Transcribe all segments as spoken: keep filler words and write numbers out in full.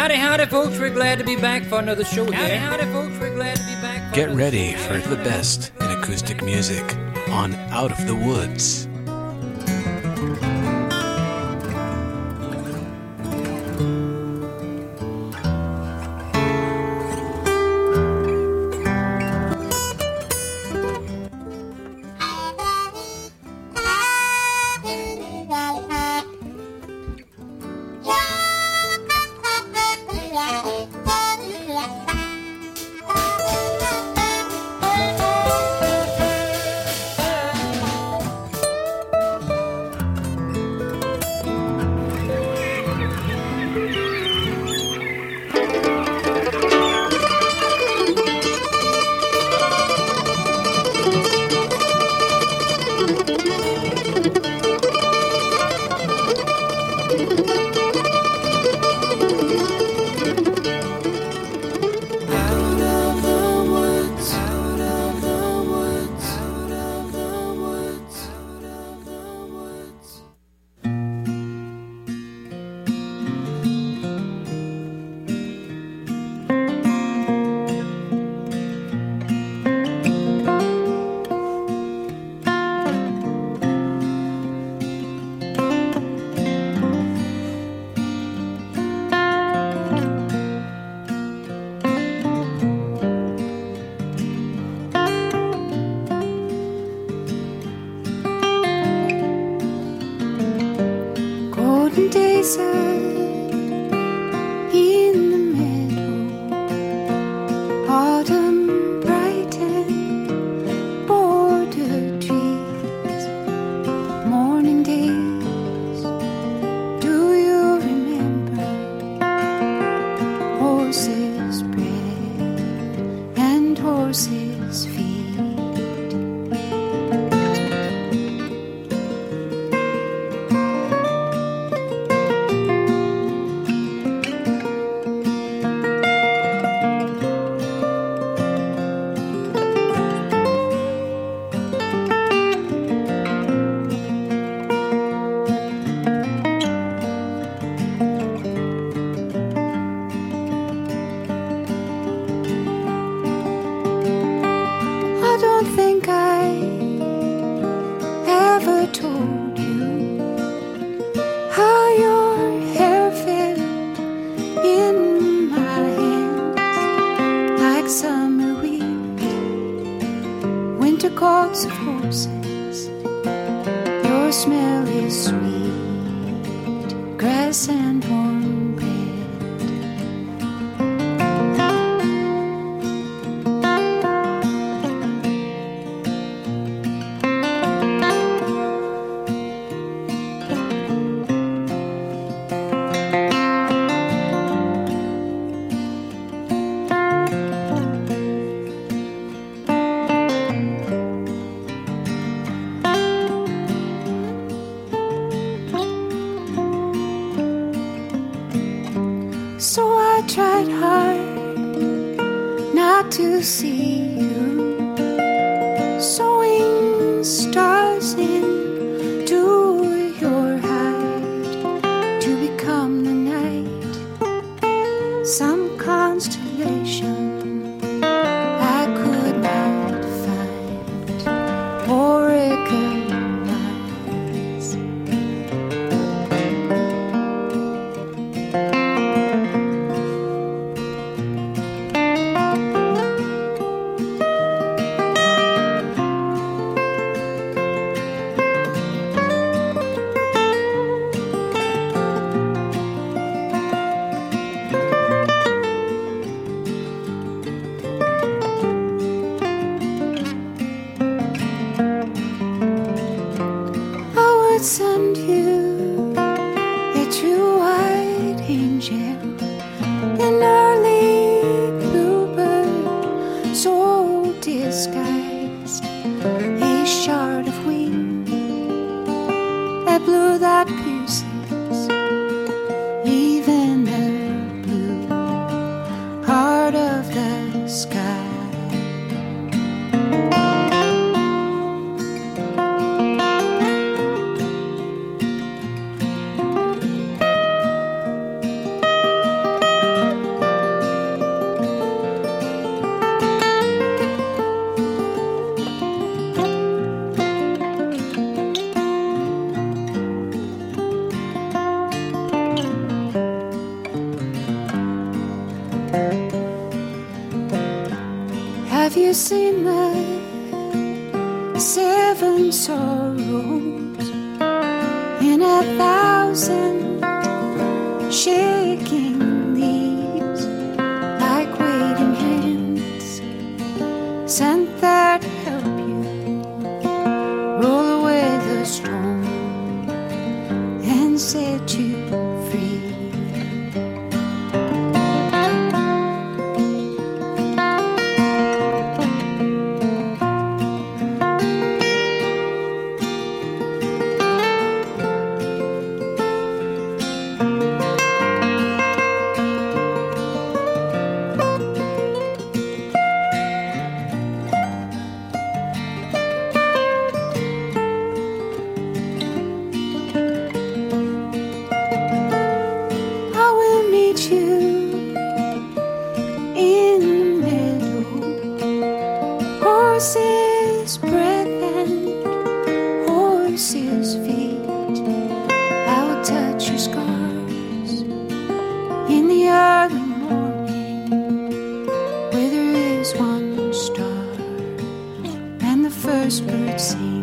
Howdy, howdy, folks. We're glad to be back for another show again. Howdy, howdy, folks. We're glad to be back for Get another ready show for again. the best in acoustic music on Out of the Woods. you seen the seven sorrows in a thousand shaking leaves, like waiting hands sent there to help you roll away the storm and set you free. Horse's breath and horse's feet, I will touch your scars in the early morning, where there is one star and the first bird sings.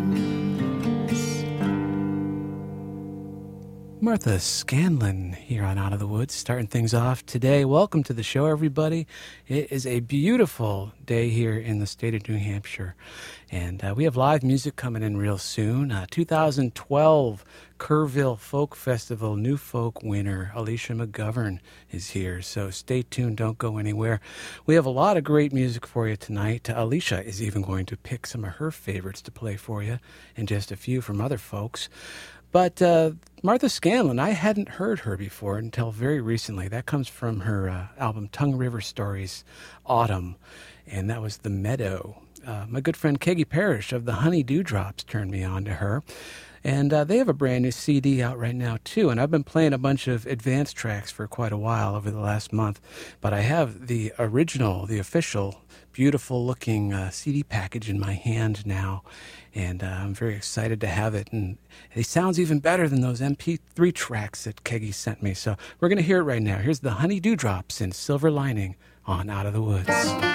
Martha Scanlon here on Out of the Woods, starting things off today. Welcome to the show, everybody. It is a beautiful day here in the state of New Hampshire, and uh, we have live music coming in real soon. Uh, two thousand twelve Kerrville Folk Festival New Folk winner Alicia McGovern is here, so stay tuned, don't go anywhere. We have a lot of great music for you tonight. Uh, Alicia is even going to pick some of her favorites to play for you, and just a few from other folks. But uh, Martha Scanlon, I hadn't heard her before until very recently. That comes from her uh, album Tongue River Stories, Autumn, and that was The Meadow. Uh, my good friend Keggy Parrish of the Honey Dewdrops turned me on to her. And uh, they have a brand new C D out right now, too. And I've been playing a bunch of advanced tracks for quite a while over the last month. But I have the original, the official, beautiful-looking uh, C D package in my hand now. And uh, I'm very excited to have it. And it sounds even better than those M P three tracks that Keggy sent me. So we're going to hear it right now. Here's the Honey Dewdrops in Silver Lining on Out of the Woods.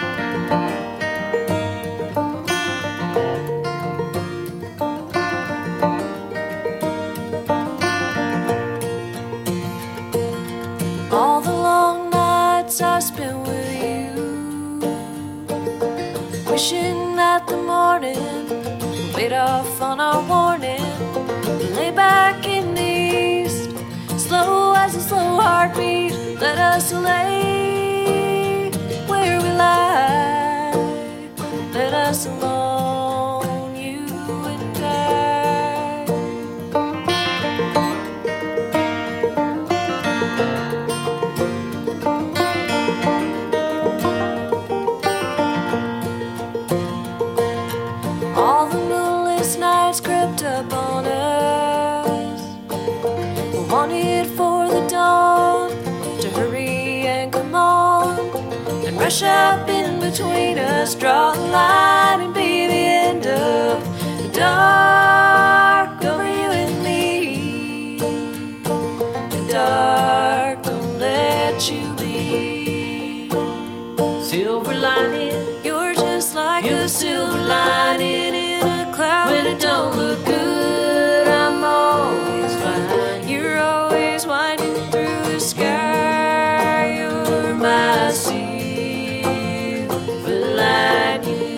All the long nights I spent with you, wishing that the morning would wait off on our warning, lay back in the east, slow as a slow heartbeat, let us lay where we lie, let us alone, you and I. All the moonless nights crept up on us, we wanted for the dawn to hurry and come on, and rush up in between us, draw a line and be the end of the dark over you and me. The dark, don't let you be. Silver lining, you're just like a silver lining in a cloud. When it don't look good, I'm always fine. You're always winding through the sky. You're my silver lining.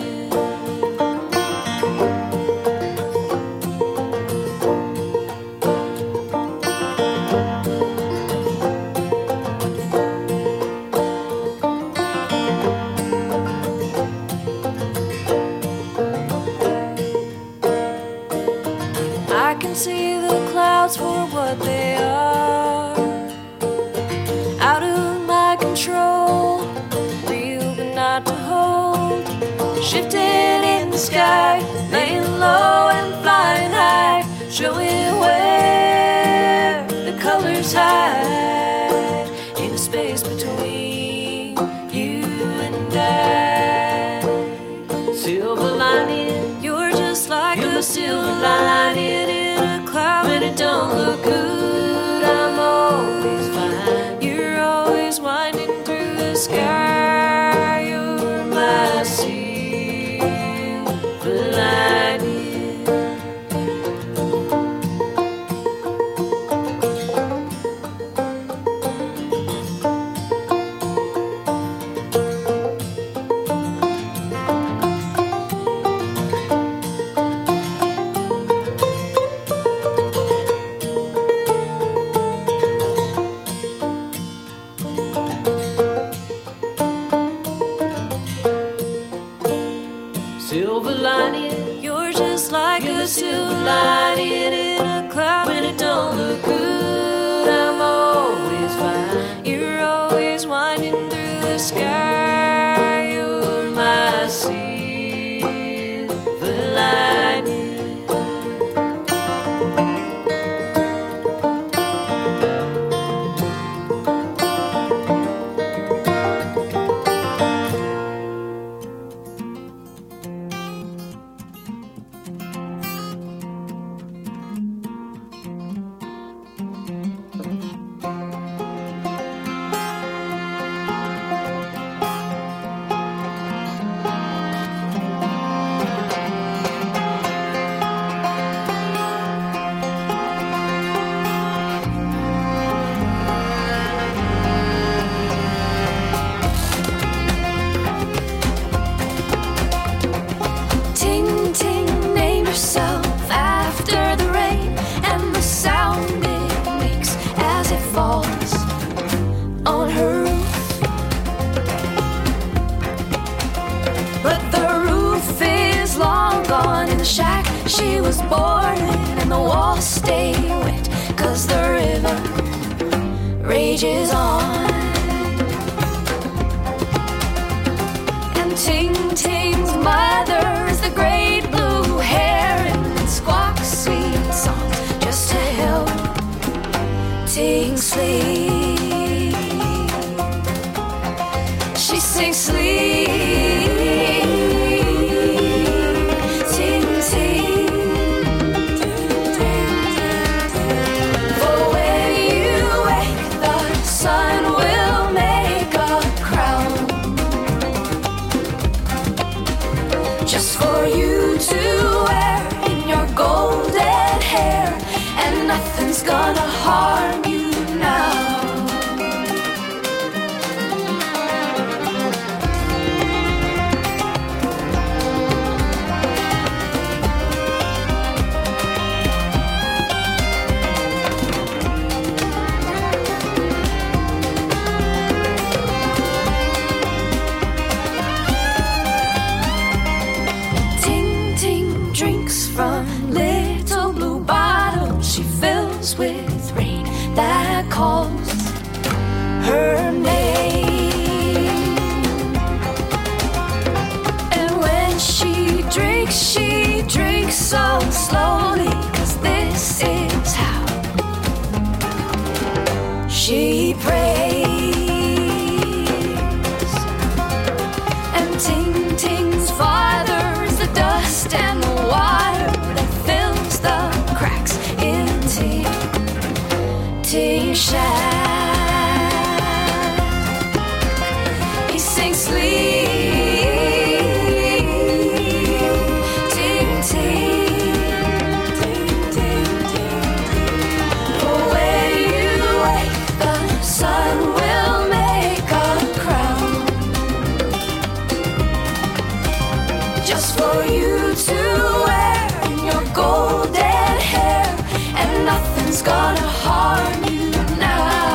I can see the clouds for what they are, out of my control, real but not to hold, shifting in the sky, laying low and flying high, showing where the colors hide in the space between you and I. Silver lining, you're just like a silver lining in a cloud. When it don't look good, I'm always fine. You're always winding through the sky. You're my silver all stay wet, 'cause the river rages on. And Ting Ting's mother's the great blue heron, and squawks sweet songs just to help Ting sleep. She sings sleep, Ting Ting. For when you wake, the sun will make a crown just for you to wear in your golden hair, and nothing's gonna harm you now. Ting Ting drinks from little blue bottles she fills with rain that calls her name. And when she drinks, she drinks so slowly, 'cause this is how she prays. And Ting Ting's father is the dust and the water that fills the cracks in Ting Ting's shack. He sings sleep, Ting Ting. For when you wake, the sun will make a crown just for you to wear in your golden hair, and nothing's gonna harm you now.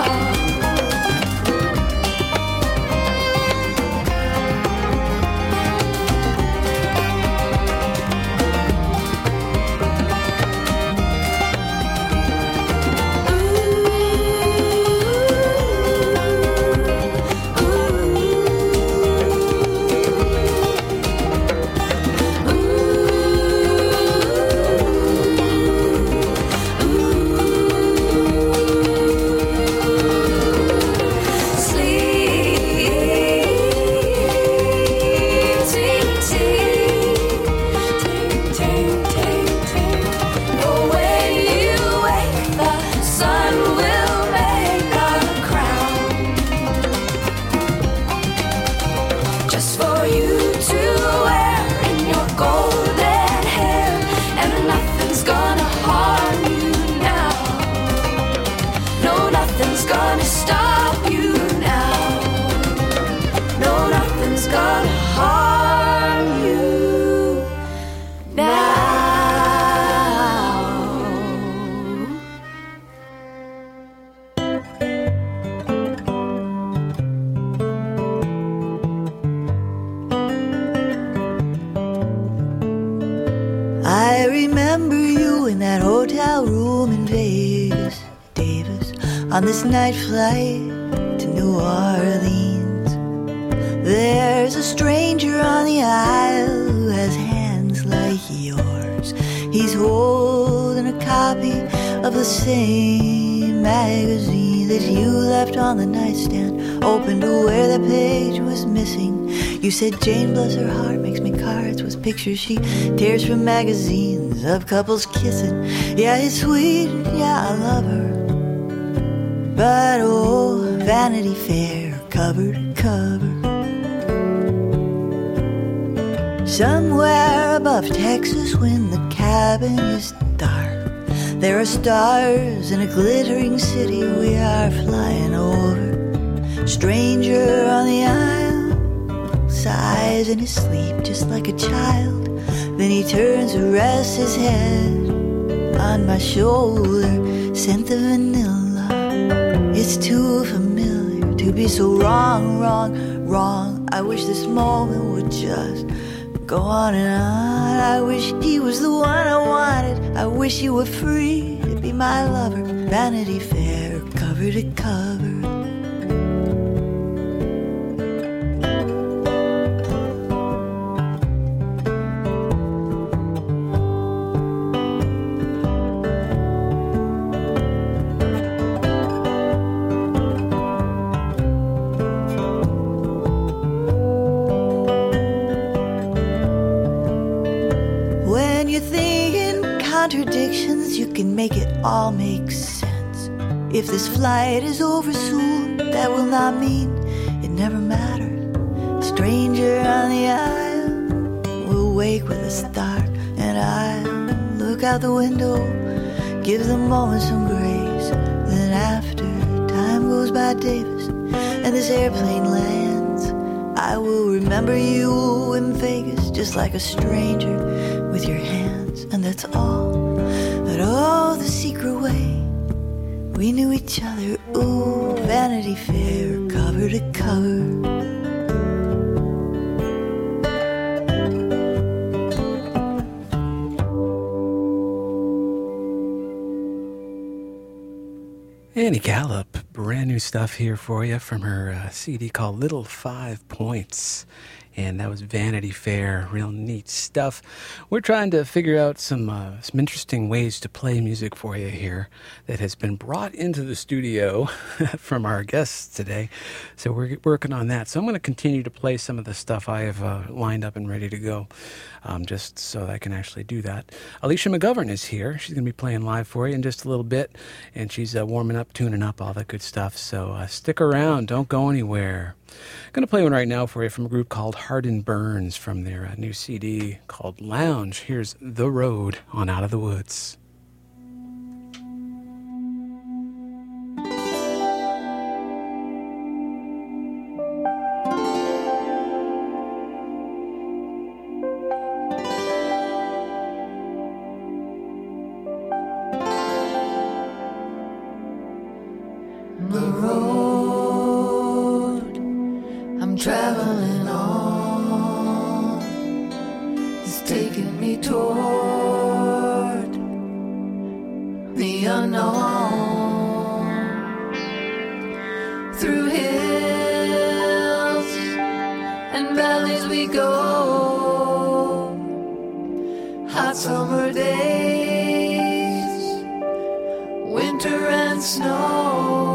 I remember you in that hotel room in Vegas, Davis, on this night flight to New Orleans. There's a stranger on the aisle who has hands like yours. He's holding a copy of the same magazine that you left on the nightstand, open to where the page was missing. You said Jane, bless her heart, makes me cards with pictures she tears from magazines of couples kissing. Yeah, it's sweet, yeah, I love her, but oh, Vanity Fair, cover to cover. Somewhere above Texas when the cabin is dark, there are stars in a glittering city we are flying over. Stranger on the aisle sighs in his sleep just like a child. Then he turns to rest his head on my shoulder. Scent the vanilla, it's too familiar to be so wrong, wrong, wrong. I wish this moment would just go on and on. I wish he was the one I wanted. I wish you were free to be my lover. Vanity Fair, cover to cover. Contradictions, you can make it all make sense. If this flight is over soon, that will not mean it never mattered. A stranger on the aisle will wake with a start, and I'll look out the window, give the moment some grace. Then after time goes by, Davis, and this airplane lands, I will remember you in Vegas, just like a stranger with your hands. And that's all, but oh, the secret way we knew each other. Ooh, Vanity Fair, cover to cover. Annie Gallup, brand new stuff here for you from her uh, C D called Little Five Points. And that was Vanity Fair, real neat stuff. We're trying to figure out some uh, some interesting ways to play music for you here that has been brought into the studio from our guests today. So we're working on that. So I'm going to continue to play some of the stuff I have uh, lined up and ready to go, um, just so that I can actually do that. Alicia McGovern is here. She's going to be playing live for you in just a little bit, and she's uh, warming up, tuning up, all that good stuff. So uh, stick around. Don't go anywhere. I'm going to play one right now for you from a group called Hardin Burns from their uh, new C D called Lounge. Here's The Road on Out of the Woods. The road I'm traveling on is taking me toward the unknown. Through hills and valleys we go, hot summer days, winter and snow.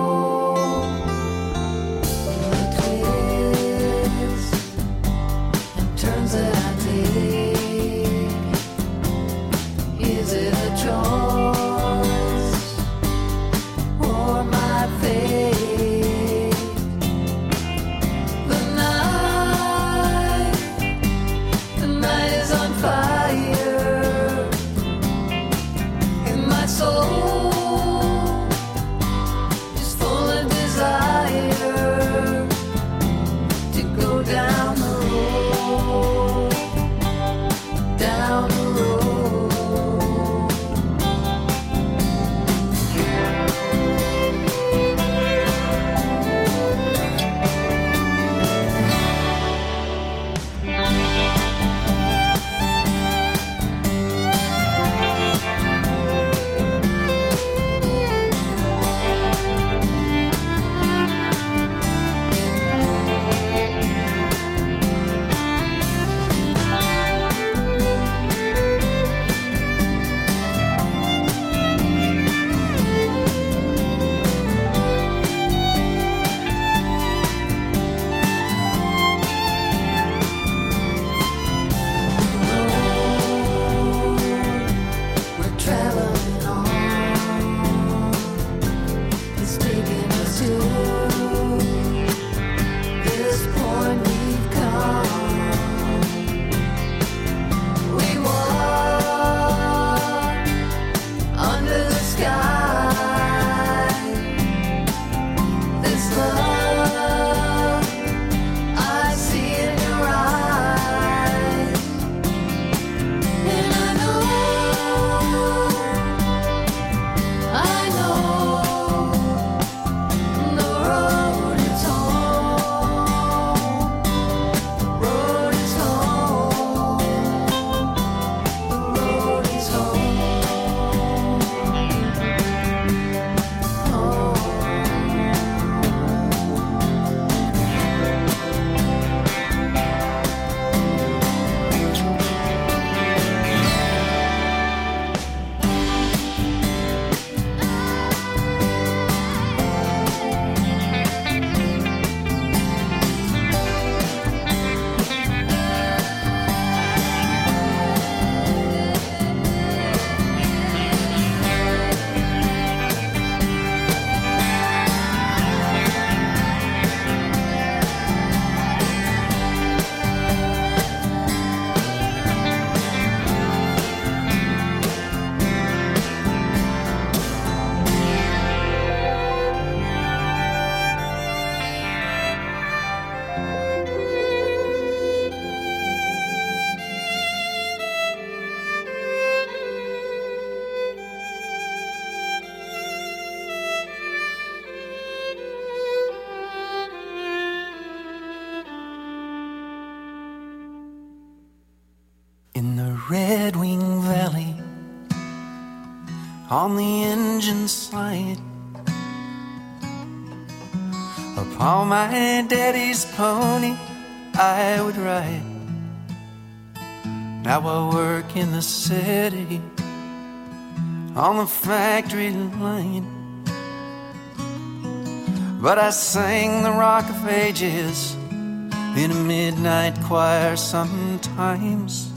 Soul on the engine slide. Upon my daddy's pony I would ride. Now I work in the city on the factory line, but I sang the Rock of Ages in a midnight choir sometimes,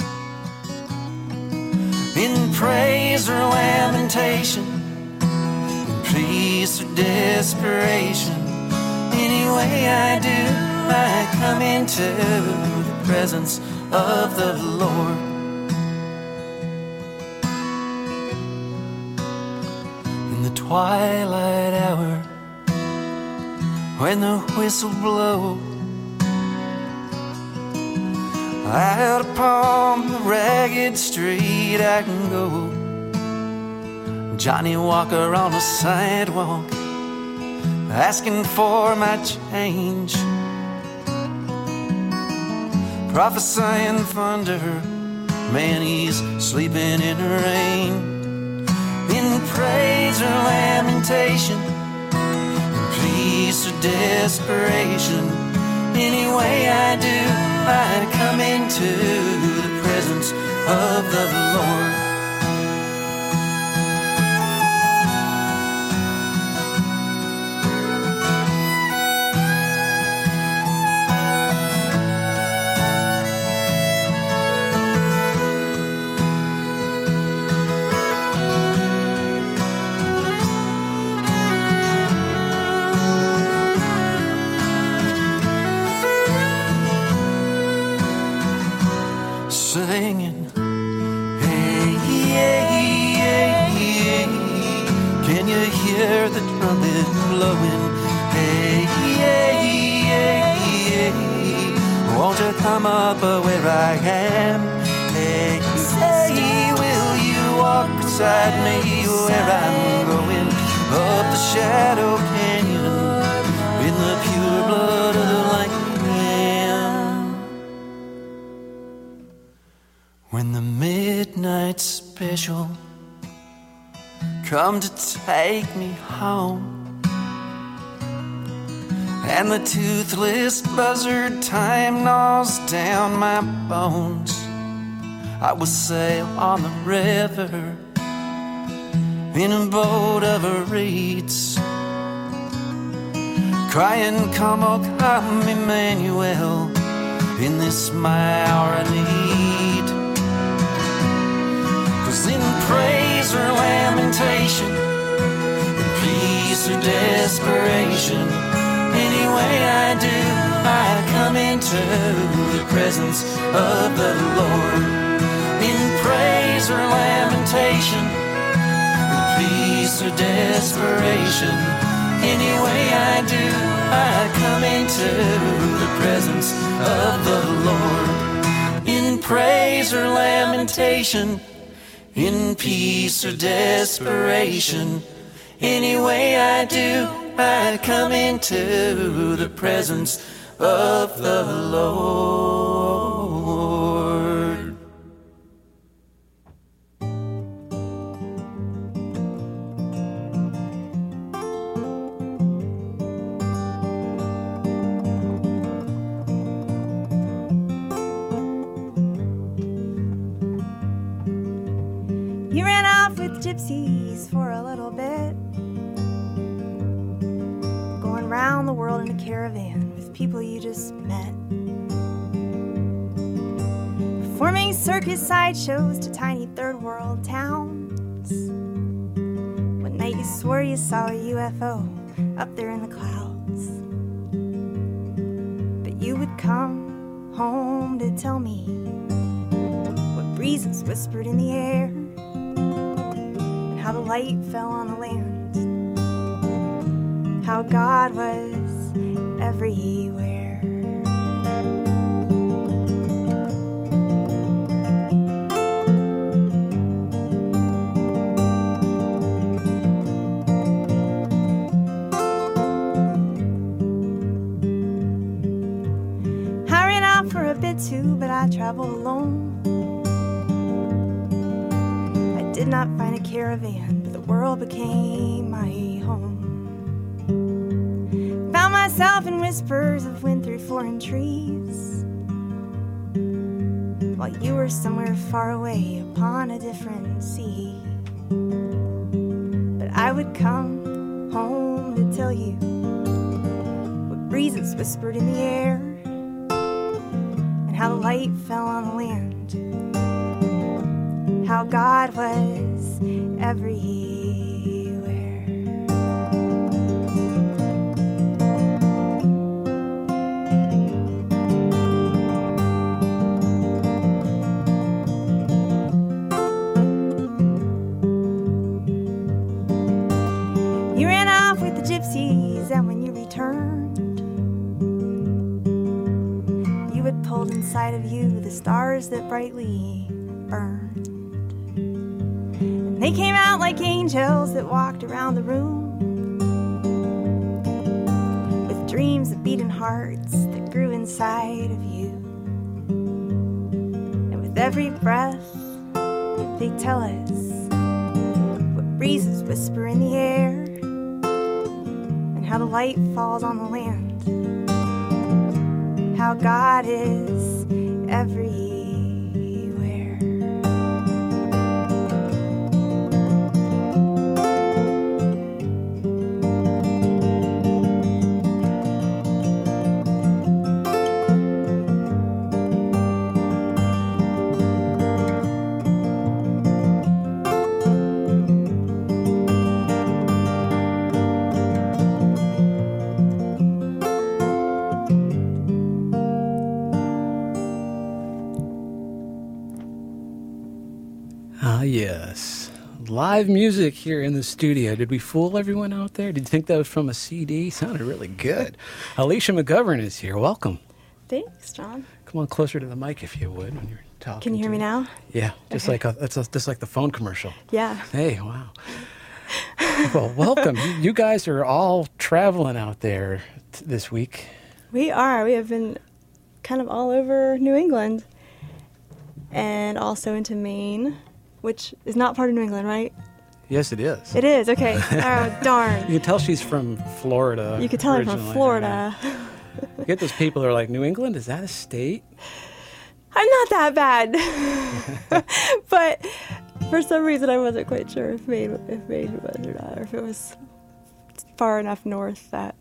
in praise or lamentation, in peace or desperation. Any way I do, I come into the presence of the Lord. In the twilight hour, when the whistle blows, out upon the ragged street I can go. Johnny Walker on the sidewalk, asking for my change, prophesying thunder, man, he's sleeping in the rain. In praise or lamentation, in peace or desperation, any way I do, I come into the presence of the Lord. Singing, hey, hey, hey, hey, can you hear the trumpet blowing? Hey, hey, hey, hey, won't you come up where I am? Hey, hey, will you walk beside me where I'm going? Up the Shadow Canyon, in the pure blood of the Lamb. When the midnight special come to take me home, and the toothless buzzard time gnaws down my bones, I will sail on the river in a boat of reeds, crying, come, oh come, Emmanuel, in this my hour of need. In praise or lamentation, in peace or desperation, any way I do, I come into the presence of the Lord. In praise or lamentation, in peace or desperation, any way I do, I come into the presence of the Lord. In praise or lamentation, in peace or desperation, any way I do, I come into the presence of the Lord. You ran off with gypsies for a little bit, going round the world in a caravan with people you just met, performing circus sideshows to tiny third world towns. One night you swore you saw a U F O up there in the clouds, but you would come home to tell me what breezes whispered in the air, how the light fell on the land, how God was everywhere. I ran out for a bit too, but I traveled alone. Did not find a caravan, but the world became my home. Found myself in whispers of wind through foreign trees, while you were somewhere far away upon a different sea. But I would come home to tell you what breezes whispered in the air, and how the light fell on the land, how God was everywhere. You ran off with the gypsies, and when you returned, you had pulled inside of you the stars that brightly burned. And they came out like angels that walked around the room, with dreams of beating hearts that grew inside of you. And with every breath, they tell us what breezes whisper in the air, and how the light falls on the land, how God is everywhere. Ah, yes. Live music here in the studio. Did we fool everyone out there? Did you think that was from a C D? Sounded really good. Alicia McGovern is here. Welcome. Thanks, John. Come on closer to the mic if you would when you're talking. Can you hear to me now? Yeah, just Okay. like a, that's a, just like the phone commercial. Yeah. Hey, wow. Well, welcome. You, you guys are all traveling out there t- this week. We are. We have been kind of all over New England and also into Maine, which is not part of New England, right? Yes, it is. It is. Okay. Oh, darn. You can tell she's from Florida. You could tell I'm from originally. Florida. You get those people who are like, New England, is that a state? I'm not that bad. But for some reason, I wasn't quite sure if Maine, if Maine was or not, or if it was far enough north that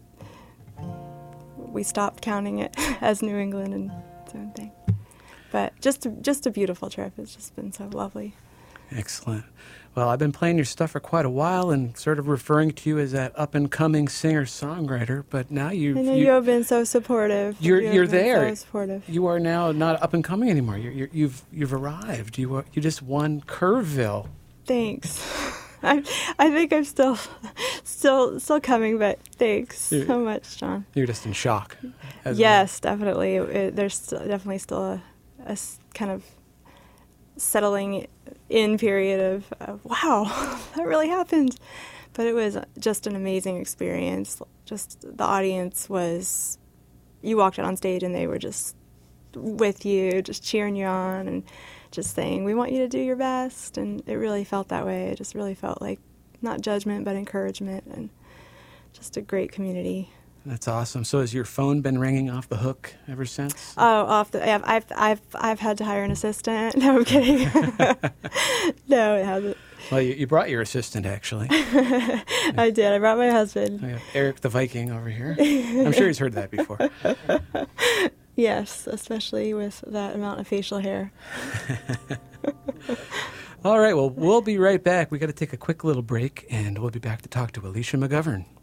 we stopped counting it as New England and same thing. But just just a beautiful trip. It's just been so lovely. Excellent. Well, I've been playing your stuff for quite a while and sort of referring to you as that up-and-coming singer-songwriter, but now you... I know you, you have been so supportive. You're, you have you're been there. So supportive. You are now not up-and-coming anymore. You're, you're, you've you've arrived. You are, you just won Curveville. Thanks. I I think I'm still still still coming, but thanks You're, so much, John. You're just in shock. as Yes, definitely. It, it, there's still, definitely still a, a s- kind of settling in period of, of wow, that really happened. But it was just an amazing experience. Just the audience was, you walked out on stage and they were just with you, just cheering you on and just saying, we want you to do your best. And it really felt that way. It just really felt like not judgment, but encouragement, and just a great community. That's awesome. So has your phone been ringing off the hook ever since? Oh, off the, I've, I've, I've, I've had to hire an assistant. No, I'm kidding. No, it hasn't. Well, you, you brought your assistant, actually. I did. I brought my husband. We have Eric the Viking over here. I'm sure he's heard that before. Yes, especially with that amount of facial hair. All right, well, we'll be right back. We got to take a quick little break, and we'll be back to talk to Alicia McGovern.